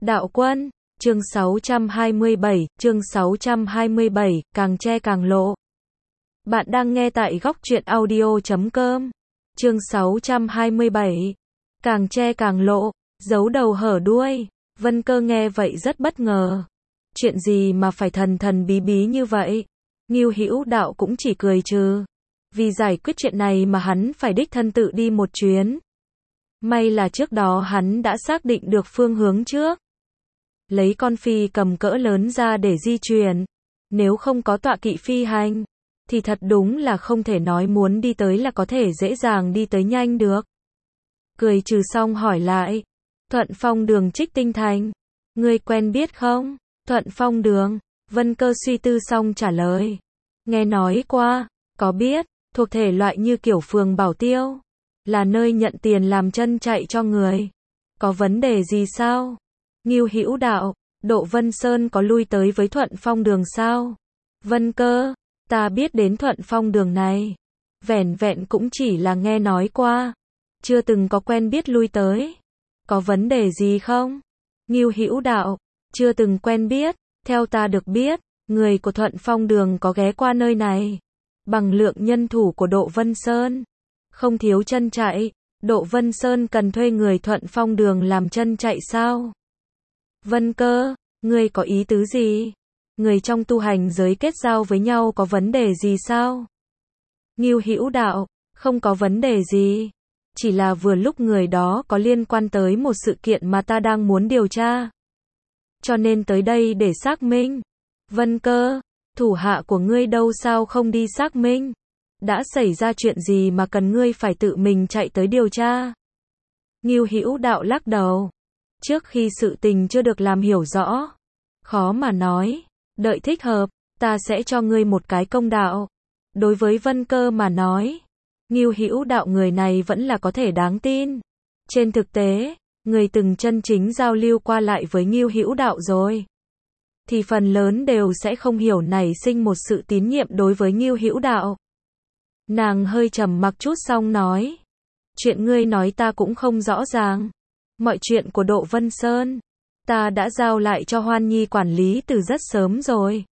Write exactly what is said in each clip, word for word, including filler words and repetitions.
Đạo Quân, chương sáu trăm hai mươi bảy, chương sáu trăm hai mươi bảy, càng che càng lộ. Bạn đang nghe tại góc truyện audio chấm com. Chương sáu trăm hai mươi bảy, càng che càng lộ, giấu đầu hở đuôi. Vân Cơ nghe vậy rất bất ngờ. Chuyện gì mà phải thần thần bí bí như vậy? Ngưu Hữu Đạo cũng chỉ cười trừ. Vì giải quyết chuyện này mà hắn phải đích thân tự đi một chuyến. May là trước đó hắn đã xác định được phương hướng trước. Lấy con phi cầm cỡ lớn ra để di chuyển. Nếu không có tọa kỵ phi hành, thì thật đúng là không thể nói muốn đi tới là có thể dễ dàng đi tới nhanh được. Cười trừ xong hỏi lại. Thuận Phong Đường Trích Tinh Thành. Ngươi quen biết không? Thuận Phong Đường. Vân Cơ suy tư xong trả lời. Nghe nói qua, có biết, thuộc thể loại như kiểu phường bảo tiêu. Là nơi nhận tiền làm chân chạy cho người. Có vấn đề gì sao? Ngưu Hữu Đạo, Độ Vân Sơn có lui tới với Thuận Phong Đường sao? Vân Cơ, ta biết đến Thuận Phong Đường này. Vẻn vẹn cũng chỉ là nghe nói qua. Chưa từng có quen biết lui tới. Có vấn đề gì không? Ngưu Hữu Đạo, chưa từng quen biết. Theo ta được biết, người của Thuận Phong Đường có ghé qua nơi này. Bằng lượng nhân thủ của Độ Vân Sơn. Không thiếu chân chạy. Độ Vân Sơn cần thuê người Thuận Phong Đường làm chân chạy sao? Vân Cơ, ngươi có ý tứ gì? Người trong tu hành giới kết giao với nhau có vấn đề gì sao? Ngưu Hữu Đạo, không có vấn đề gì. Chỉ là vừa lúc người đó có liên quan tới một sự kiện mà ta đang muốn điều tra. Cho nên tới đây để xác minh. Vân Cơ, thủ hạ của ngươi đâu sao không đi xác minh? Đã xảy ra chuyện gì mà cần ngươi phải tự mình chạy tới điều tra? Ngưu Hữu Đạo lắc đầu. Trước khi sự tình chưa được làm hiểu rõ, khó mà nói, đợi thích hợp, ta sẽ cho ngươi một cái công đạo. Đối với Vân Cơ mà nói, Ngưu Hữu Đạo người này vẫn là có thể đáng tin. Trên thực tế, người từng chân chính giao lưu qua lại với Ngưu Hữu Đạo rồi, thì phần lớn đều sẽ không hiểu nảy sinh một sự tín nhiệm đối với Ngưu Hữu Đạo. Nàng hơi trầm mặc chút xong nói, chuyện ngươi nói ta cũng không rõ ràng. Mọi chuyện của Độ Vân Sơn, ta đã giao lại cho Hoan Nhi quản lý từ rất sớm rồi.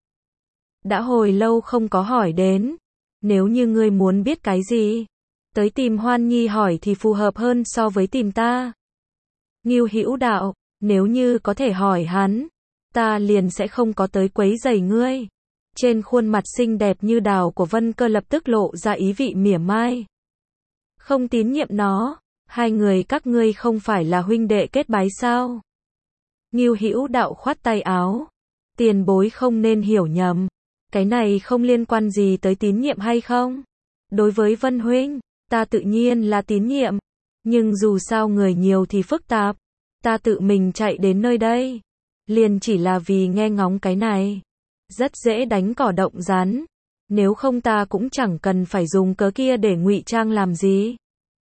Đã hồi lâu không có hỏi đến. Nếu như ngươi muốn biết cái gì, tới tìm Hoan Nhi hỏi thì phù hợp hơn so với tìm ta. Ngưu Hữu Đạo, nếu như có thể hỏi hắn, ta liền sẽ không có tới quấy rầy ngươi. Trên khuôn mặt xinh đẹp như đào của Vân Cơ lập tức lộ ra ý vị mỉa mai. Không tín nhiệm nó. Hai người các ngươi không phải là huynh đệ kết bái sao? Ngưu Hữu Đạo khoát tay áo. Tiền bối không nên hiểu nhầm. Cái này không liên quan gì tới tín nhiệm hay không? Đối với Vân huynh, ta tự nhiên là tín nhiệm. Nhưng dù sao người nhiều thì phức tạp. Ta tự mình chạy đến nơi đây. Liền chỉ là vì nghe ngóng cái này. Rất dễ đánh cỏ động rắn. Nếu không ta cũng chẳng cần phải dùng cớ kia để ngụy trang làm gì.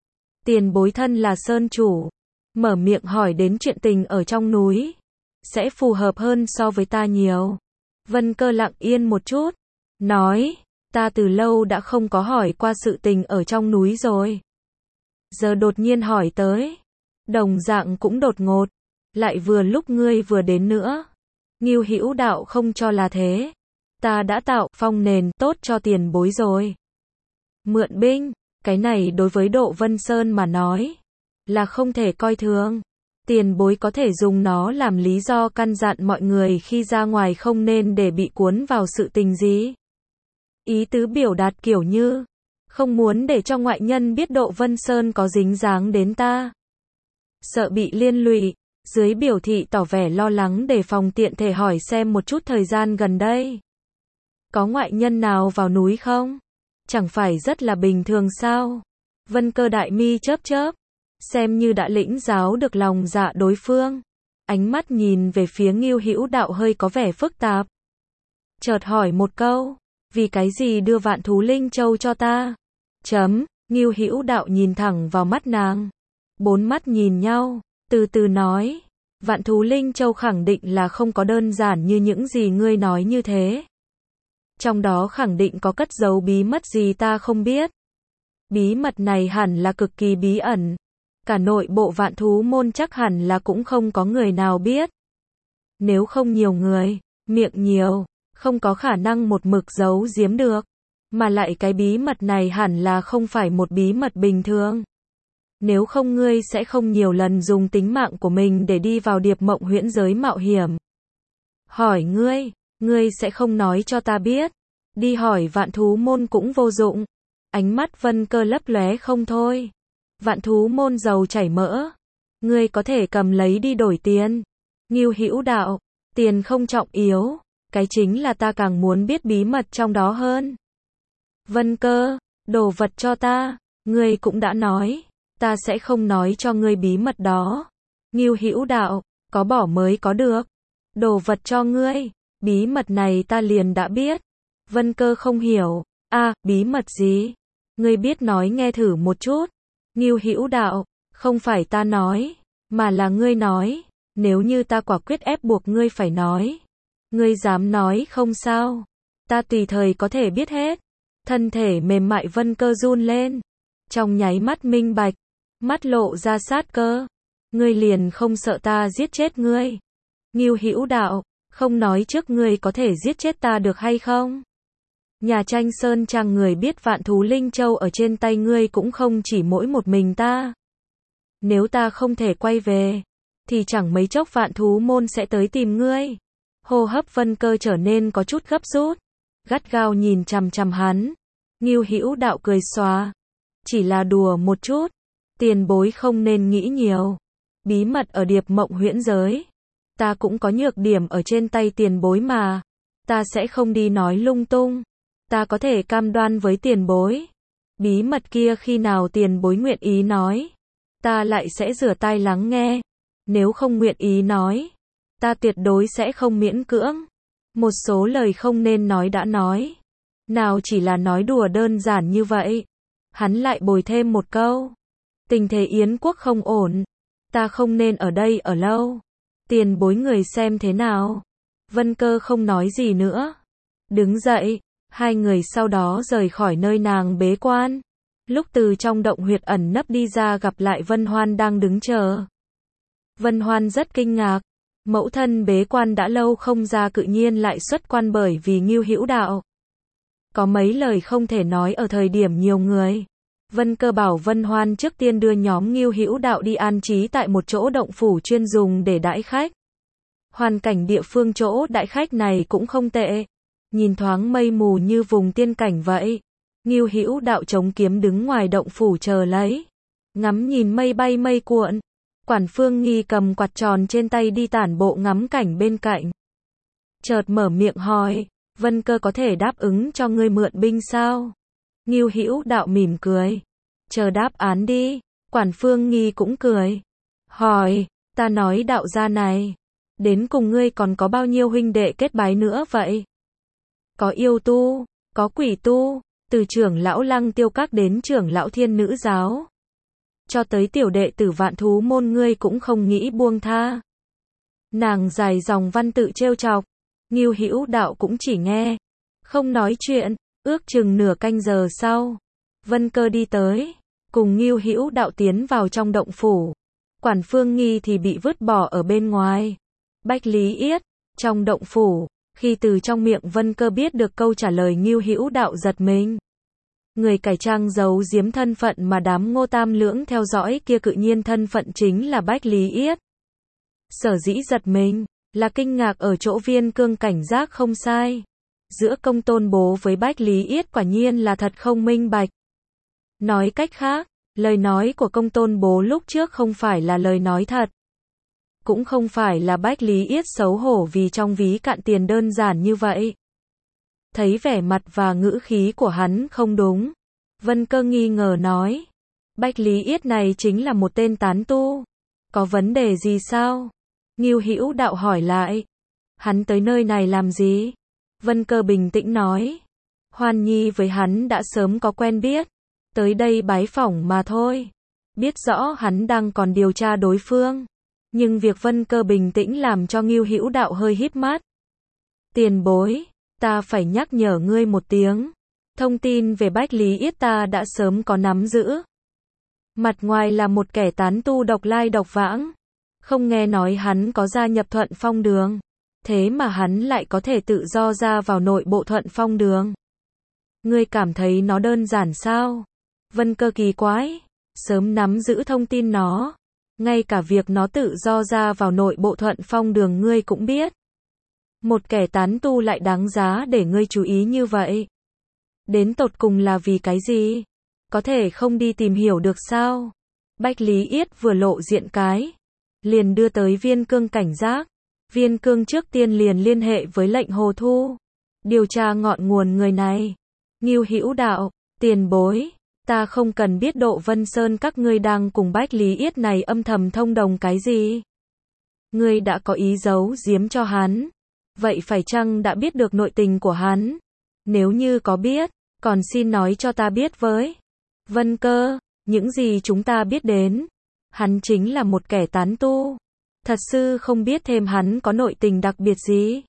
Tiền bối thân là sơn chủ, mở miệng hỏi đến chuyện tình ở trong núi, sẽ phù hợp hơn so với ta nhiều. Vân Cơ lặng yên một chút, nói, ta từ lâu đã không có hỏi qua sự tình ở trong núi rồi. Giờ đột nhiên hỏi tới, đồng dạng cũng đột ngột, lại vừa lúc ngươi vừa đến nữa. Ngưu Hữu Đạo không cho là thế, ta đã tạo phong nền tốt cho tiền bối rồi. Mượn binh. Cái này đối với Độ Vân Sơn mà nói, là không thể coi thường. Tiền bối có thể dùng nó làm lý do căn dặn mọi người khi ra ngoài không nên để bị cuốn vào sự tình gì. Ý tứ biểu đạt kiểu như, không muốn để cho ngoại nhân biết Độ Vân Sơn có dính dáng đến ta. Sợ bị liên lụy, dưới biểu thị tỏ vẻ lo lắng để phòng tiện thể hỏi xem một chút thời gian gần đây. Có ngoại nhân nào vào núi không? Chẳng phải rất là bình thường sao? Vân Cơ đại mi chớp chớp, xem như đã lĩnh giáo được lòng dạ đối phương. Ánh mắt nhìn về phía Ngưu Hữu Đạo hơi có vẻ phức tạp. Chợt hỏi một câu, vì cái gì đưa Vạn Thú Linh Châu cho ta? Chấm, Ngưu Hữu Đạo nhìn thẳng vào mắt nàng. Bốn mắt nhìn nhau, từ từ nói, Vạn Thú Linh Châu khẳng định là không có đơn giản như những gì ngươi nói như thế. Trong đó khẳng định có cất giấu bí mật gì ta không biết. Bí mật này hẳn là cực kỳ bí ẩn. Cả nội bộ Vạn Thú môn chắc hẳn là cũng không có người nào biết. Nếu không nhiều người, miệng nhiều, không có khả năng một mực giấu giếm được. Mà lại cái bí mật này hẳn là không phải một bí mật bình thường. Nếu không ngươi sẽ không nhiều lần dùng tính mạng của mình để đi vào điệp mộng huyễn giới mạo hiểm. Hỏi ngươi, ngươi sẽ không nói cho ta biết. Đi hỏi vạn thú môn cũng vô dụng. Ánh mắt Vân Cơ lấp lóe không thôi. Vạn thú môn dầu chảy mỡ. Ngươi có thể cầm lấy đi đổi tiền. Ngưu Hữu Đạo, tiền không trọng yếu. Cái chính là ta càng muốn biết bí mật trong đó hơn. Vân Cơ, đồ vật cho ta. Ngươi cũng đã nói. Ta sẽ không nói cho ngươi bí mật đó. Ngưu Hữu Đạo, có bỏ mới có được. Đồ vật cho ngươi. Bí mật này ta liền đã biết. Vân Cơ không hiểu. A, à, bí mật gì? Ngươi biết nói nghe thử một chút. Ngưu Hữu Đạo, không phải ta nói, mà là ngươi nói. Nếu như ta quả quyết ép buộc ngươi phải nói. Ngươi dám nói không sao? Ta tùy thời có thể biết hết. Thân thể mềm mại Vân Cơ run lên. Trong nháy mắt minh bạch. Mắt lộ ra sát cơ. Ngươi liền không sợ ta giết chết ngươi? Ngưu Hữu Đạo, không nói trước ngươi có thể giết chết ta được hay không? Nhà tranh Sơn Trang người biết vạn thú linh châu ở trên tay ngươi cũng không chỉ mỗi một mình ta. Nếu ta không thể quay về, thì chẳng mấy chốc vạn thú môn sẽ tới tìm ngươi. Hô hấp Vân Cơ trở nên có chút gấp rút. Gắt gao nhìn chằm chằm hắn. Ngưu Hữu Đạo cười xòa. Chỉ là đùa một chút. Tiền bối không nên nghĩ nhiều. Bí mật ở điệp mộng huyễn giới. Ta cũng có nhược điểm ở trên tay tiền bối mà. Ta sẽ không đi nói lung tung. Ta có thể cam đoan với tiền bối. Bí mật kia khi nào tiền bối nguyện ý nói. Ta lại sẽ rửa tai lắng nghe. Nếu không nguyện ý nói. Ta tuyệt đối sẽ không miễn cưỡng. Một số lời không nên nói đã nói. Nào chỉ là nói đùa đơn giản như vậy. Hắn lại bồi thêm một câu. Tình thế Yến quốc không ổn. Ta không nên ở đây ở lâu. Tiền bối người xem thế nào. Vân Cơ không nói gì nữa. Đứng dậy. Hai người sau đó rời khỏi nơi nàng bế quan. Lúc từ trong động huyệt ẩn nấp đi ra gặp lại Vân Hoan đang đứng chờ. Vân Hoan rất kinh ngạc. Mẫu thân bế quan đã lâu không ra cự nhiên lại xuất quan bởi vì Ngưu Hữu Đạo. Có mấy lời không thể nói ở thời điểm nhiều người. Vân Cơ bảo Vân Hoan trước tiên đưa nhóm Ngưu Hữu Đạo đi an trí tại một chỗ động phủ chuyên dùng để đãi khách. Hoàn cảnh địa phương chỗ đãi khách này cũng không tệ. Nhìn thoáng mây mù như vùng tiên cảnh vậy. Ngưu Hữu Đạo chống kiếm đứng ngoài động phủ chờ lấy. Ngắm nhìn mây bay mây cuộn. Quản Phương Nghi cầm quạt tròn trên tay đi tản bộ ngắm cảnh bên cạnh. Chợt mở miệng hỏi, Vân Cơ có thể đáp ứng cho ngươi mượn binh sao? Ngưu Hữu Đạo mỉm cười. Chờ đáp án đi. Quản Phương Nghi cũng cười. Hỏi, ta nói đạo gia này. Đến cùng ngươi còn có bao nhiêu huynh đệ kết bái nữa vậy? Có yêu tu, có quỷ tu, từ trưởng lão Lăng Tiêu Các đến trưởng lão Thiên Nữ Giáo. Cho tới tiểu đệ tử vạn thú môn ngươi cũng không nghĩ buông tha. Nàng dài dòng văn tự trêu chọc. Ngưu Hữu Đạo cũng chỉ nghe. Không nói chuyện, ước chừng nửa canh giờ sau. Vân Cơ đi tới. Cùng Ngưu Hữu Đạo tiến vào trong động phủ. Quản Phương Nghi thì bị vứt bỏ ở bên ngoài. Bách Lý Yết, trong động phủ. Khi từ trong miệng Vân Cơ biết được câu trả lời Ngưu Hữu Đạo giật mình. Người cải trang giấu giếm thân phận mà đám Ngô Tam Lưỡng theo dõi kia cự nhiên thân phận chính là Bách Lý Yết. Sở dĩ giật mình, là kinh ngạc ở chỗ Viên Cương cảnh giác không sai. Giữa Công Tôn Bố với Bách Lý Yết quả nhiên là thật không minh bạch. Nói cách khác, lời nói của Công Tôn Bố lúc trước không phải là lời nói thật. Cũng không phải là Bách Lý Yết xấu hổ vì trong ví cạn tiền đơn giản như vậy. Thấy vẻ mặt và ngữ khí của hắn không đúng. Vân Cơ nghi ngờ nói. Bách Lý Yết này chính là một tên tán tu. Có vấn đề gì sao? Ngưu Hữu Đạo hỏi lại. Hắn tới nơi này làm gì? Vân Cơ bình tĩnh nói. Hoan Nhi với hắn đã sớm có quen biết. Tới đây bái phỏng mà thôi. Biết rõ hắn đang còn điều tra đối phương. Nhưng việc Vân Cơ bình tĩnh làm cho Ngưu Hữu Đạo hơi híp mắt. Tiền bối, ta phải nhắc nhở ngươi một tiếng. Thông tin về Bách Lý Yết ta đã sớm có nắm giữ. Mặt ngoài là một kẻ tán tu độc lai độc vãng. Không nghe nói hắn có gia nhập Thuận Phong Đường. thế mà hắn lại có thể tự do ra vào nội bộ Thuận Phong Đường. Ngươi cảm thấy nó đơn giản sao? Vân Cơ kỳ quái, sớm nắm giữ thông tin nó, ngay cả việc nó tự do ra vào nội bộ Thuận Phong Đường ngươi cũng biết. Một kẻ tán tu lại đáng giá để ngươi chú ý như vậy. Đến tột cùng là vì cái gì? Có thể không đi tìm hiểu được sao? Bách Lý Yết vừa lộ diện cái, liền đưa tới Viên Cương cảnh giác. Viên Cương trước tiên liền liên hệ với lệnh Hồ Thu, điều tra ngọn nguồn người này. Ngưu Hữu Đạo, tiền bối, ta không cần biết Độ Vân Sơn các ngươi đang cùng Bách Lý Yết này âm thầm thông đồng cái gì. Ngươi đã có ý giấu giếm cho hắn, vậy phải chăng đã biết được nội tình của hắn? Nếu như có biết, còn xin nói cho ta biết với. Vân Cơ, những gì chúng ta biết đến, hắn chính là một kẻ tán tu. Thật sự không biết thêm hắn có nội tình đặc biệt gì.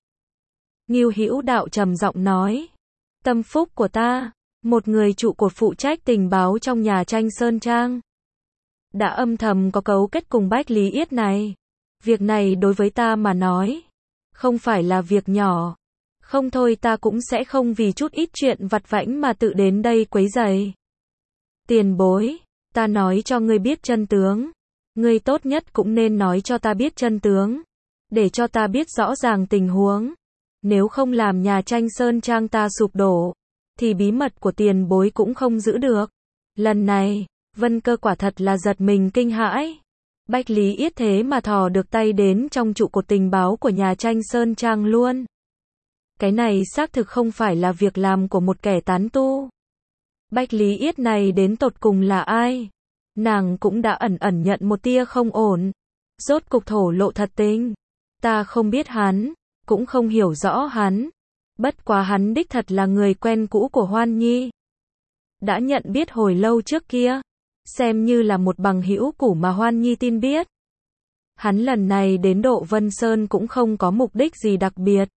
Ngưu Hữu Đạo trầm giọng nói. Tâm phúc của ta, một người trụ cột phụ trách tình báo trong nhà tranh Sơn Trang, đã âm thầm có cấu kết cùng Bách Lý Yết này. Việc này đối với ta mà nói, không phải là việc nhỏ. Không thôi ta cũng sẽ không vì chút ít chuyện vặt vãnh mà tự đến đây quấy rầy. Tiền bối, ta nói cho ngươi biết chân tướng. Ngươi tốt nhất cũng nên nói cho ta biết chân tướng, để cho ta biết rõ ràng tình huống. Nếu không làm nhà tranh Sơn Trang ta sụp đổ, thì bí mật của tiền bối cũng không giữ được. Lần này, Vân Cơ quả thật là giật mình kinh hãi. Bách Lý Yết thế mà thò được tay đến trong trụ cột tình báo của nhà tranh Sơn Trang luôn. Cái này xác thực không phải là việc làm của một kẻ tán tu. Bách Lý Yết này đến tột cùng là ai? Nàng cũng đã ẩn ẩn nhận một tia không ổn. Rốt cục thổ lộ thật tình. Ta không biết hắn, cũng không hiểu rõ hắn. Bất quá hắn đích thật là người quen cũ của Hoan Nhi. Đã nhận biết hồi lâu trước kia, xem như là một bằng hữu cũ mà Hoan Nhi tin biết. Hắn lần này đến Độ Vân Sơn cũng không có mục đích gì đặc biệt.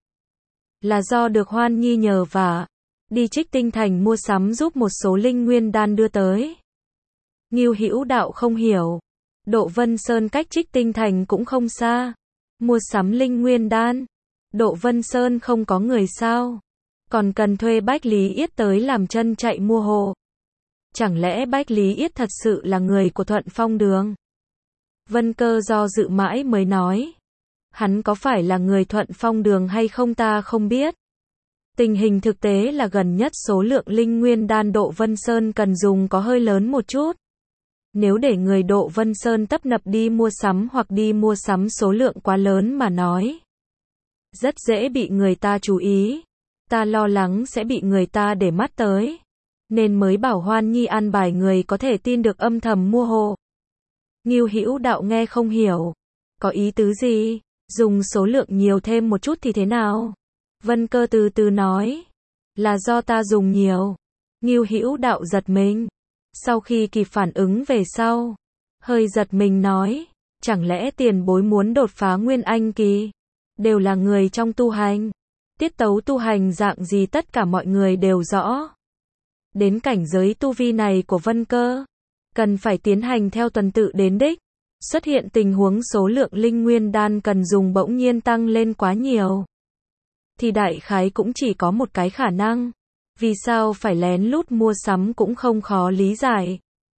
Là do được Hoan Nhi nhờ vả, đi Trích Tinh Thành mua sắm giúp một số linh nguyên đan đưa tới. Ngưu Hữu Đạo không hiểu, Độ Vân Sơn cách Trích Tinh Thành cũng không xa, mua sắm linh nguyên đan, Độ Vân Sơn không có người sao, còn cần thuê Bách Lý Yết tới làm chân chạy mua hộ. Chẳng lẽ Bách Lý Yết thật sự là người của Thuận Phong Đường? Vân Cơ do dự mãi mới nói, hắn có phải là người Thuận Phong Đường hay không ta không biết. Tình hình thực tế là gần nhất số lượng linh nguyên đan Độ Vân Sơn cần dùng có hơi lớn một chút. Nếu để người Độ Vân Sơn tấp nập đi mua sắm hoặc đi mua sắm số lượng quá lớn mà nói, rất dễ bị người ta chú ý. Ta lo lắng sẽ bị người ta để mắt tới, nên mới bảo Hoan Nhi an bài người có thể tin được âm thầm mua hộ. Ngưu Hữu Đạo nghe không hiểu, có ý tứ gì? Dùng số lượng nhiều thêm một chút thì thế nào? Vân Cơ từ từ nói, là do ta dùng nhiều. Ngưu Hữu Đạo giật mình, sau khi kịp phản ứng về sau, hơi giật mình nói, chẳng lẽ tiền bối muốn đột phá Nguyên Anh kỳ? Đều là người trong tu hành, tiết tấu tu hành dạng gì tất cả mọi người đều rõ. Đến cảnh giới tu vi này của Vân Cơ, cần phải tiến hành theo tuần tự đến đích. Xuất hiện tình huống số lượng linh nguyên đan cần dùng bỗng nhiên tăng lên quá nhiều, thì đại khái cũng chỉ có một cái khả năng. Vì sao phải lén lút mua sắm cũng không khó lý giải.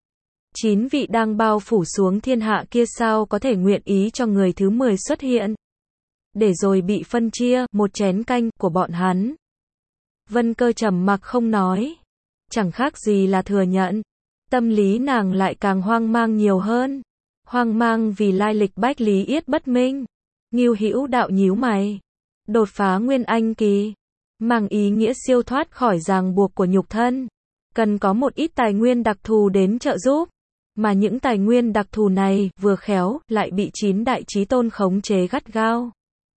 Chín vị đang bao phủ xuống thiên hạ kia sao có thể nguyện ý cho người thứ mười xuất hiện, để rồi bị phân chia một chén canh của bọn hắn. Vân Cơ trầm mặc không nói, chẳng khác gì là thừa nhận. Tâm lý nàng lại càng hoang mang nhiều hơn. Hoang mang vì lai lịch Bách Lý Yết bất minh. Ngưu Hữu Đạo nhíu mày. Đột phá Nguyên Anh kỳ, mang ý nghĩa siêu thoát khỏi ràng buộc của nhục thân, cần có một ít tài nguyên đặc thù đến trợ giúp. Mà những tài nguyên đặc thù này, vừa khéo, lại bị chín đại chí tôn khống chế gắt gao.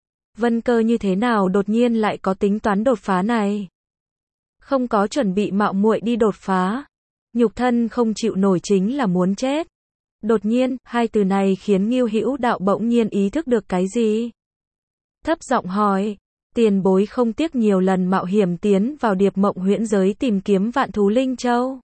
Vân Cơ như thế nào đột nhiên lại có tính toán đột phá này? Không có chuẩn bị mạo muội đi đột phá. Nhục thân không chịu nổi chính là muốn chết. Đột nhiên, hai từ này khiến Ngưu Hữu Đạo bỗng nhiên ý thức được cái gì. Thấp giọng hỏi, tiền bối không tiếc nhiều lần mạo hiểm tiến vào Điệp Mộng huyễn giới tìm kiếm vạn thú Linh Châu.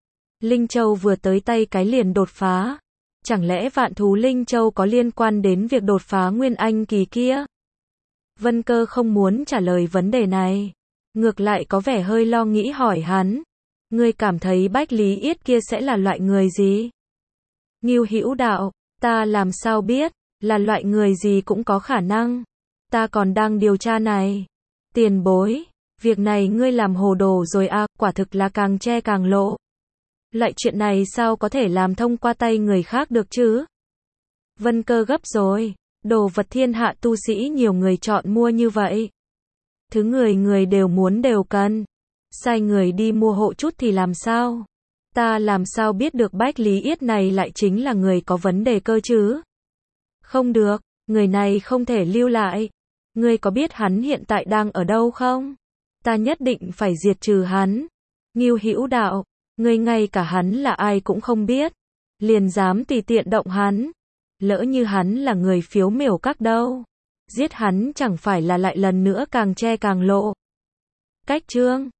Linh Châu vừa tới tay cái liền đột phá. Chẳng lẽ vạn thú Linh Châu có liên quan đến việc đột phá Nguyên Anh kỳ kia? Vân Cơ không muốn trả lời vấn đề này. Ngược lại có vẻ hơi lo nghĩ hỏi hắn. Ngươi cảm thấy Bách Lý Yết kia sẽ là loại người gì? Ngưu Hữu đạo, ta làm sao biết, là loại người gì cũng có khả năng. Ta còn đang điều tra này. Tiền bối, việc này ngươi làm hồ đồ rồi à, quả thực là càng che càng lộ. Loại chuyện này sao có thể làm thông qua tay người khác được chứ? Vân Cơ gấp rồi, đồ vật thiên hạ tu sĩ nhiều người chọn mua như vậy. Thứ người người đều muốn đều cần. Sai người đi mua hộ chút thì làm sao? Ta làm sao biết được Bách Lý Yết này lại chính là người có vấn đề cơ chứ? Không được, người này không thể lưu lại. Ngươi có biết hắn hiện tại đang ở đâu không? Ta nhất định phải diệt trừ hắn. Ngưu Hữu đạo, ngươi ngay cả hắn là ai cũng không biết, liền dám tùy tiện động hắn. Lỡ như hắn là người phiếu miểu các đâu, giết hắn chẳng phải là lại lần nữa càng che càng lộ. Cách chương